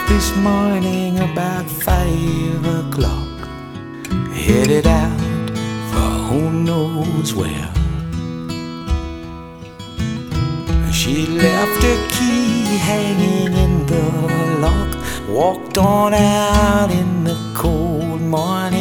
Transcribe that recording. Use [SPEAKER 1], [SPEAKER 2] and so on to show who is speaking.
[SPEAKER 1] this morning about 5 o'clock, headed out for who knows where. She left her key hanging in the lock, walked on out in the cold morning